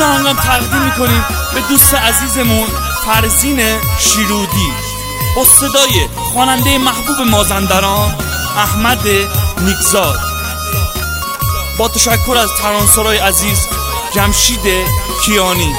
این آهنگم تقدیم میکنیم به دوست عزیزمون فرزین شیرودی با صدای خواننده محبوب مازندران احمد نیکزاد، با تشکر از ترانه‌سرای عزیز جمشید کیانی.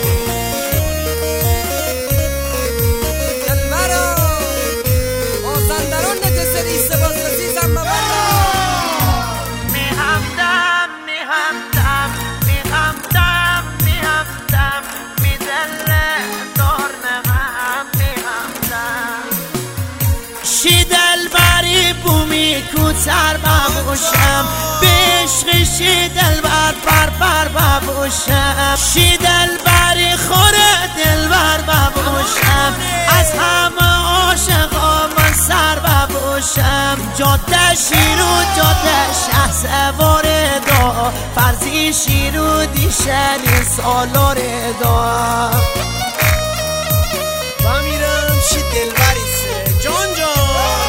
شی دلبری بومی کوتر ببوشم، به عشق شی دلبر بر ببوشم، شی دلبری خوره دلبر ببوشم، از همه عاشقا من سر ببوشم. جاده شیرود جاده شه سوار دا، فرزی شیرودی شنی سالار دا. و میرم شی دلبری سه جان جان.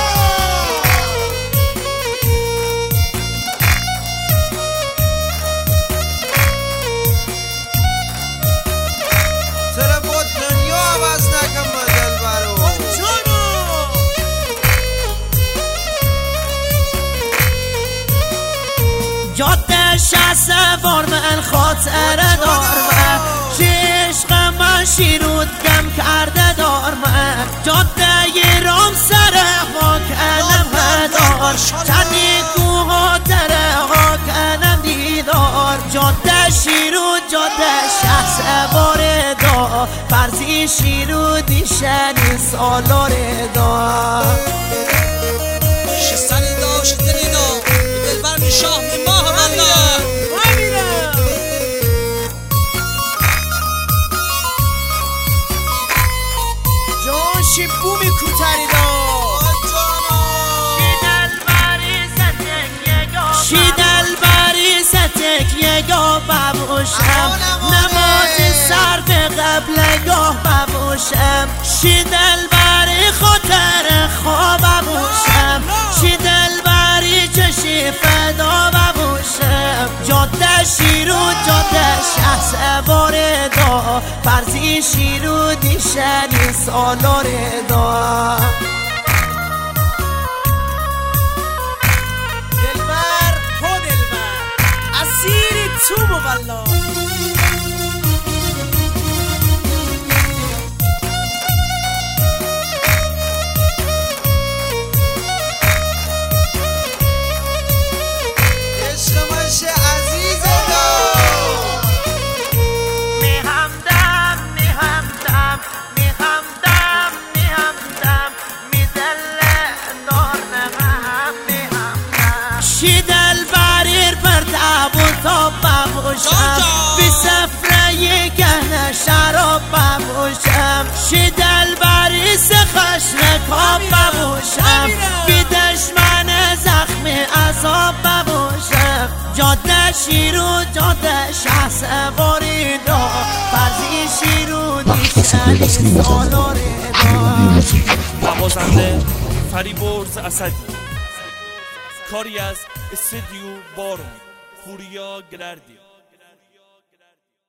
چرا با دنیا عوض نکن با دلبرو جانو. جاده شه سوار من خاطر دار من، عشق من شیرود گم کرده دار من. جاده رام سر خاک علم دار، چندی کوها تره خاک علم دیدار. جاده شیرود جاده شه سوار دا، فرزی شیرودی شنی سالار دا. شستنی دا شستنی دا دلبر شاه ماه والله. شی بومی کوتری دا شی دلبری ستک یگاه ببوشم، نماز سر به قبلگاه ببوشم. شی دلبری خاطر خواب ببوشم، شی دلبری چشی فدا ببوشم. جاده شیرود جاده شه سوار دا، فرزی شیرودی شنی سالار دا. دلبر تو دلبر اسیری تو مغلا. شی دلبری پرتاب و تاب ببوشم، بی سفره گهنه شراب ببوشم. شی دلبری سخش نکاب ببوشم، بی دشمن زخم عذاب ببوشم. جاده شیرود جاده شه سواری دا، فرزی شیرودی شنی سالار دا. نوازنده فریبرز اسدی، کاری از استودیو بارون پوریا گلردی.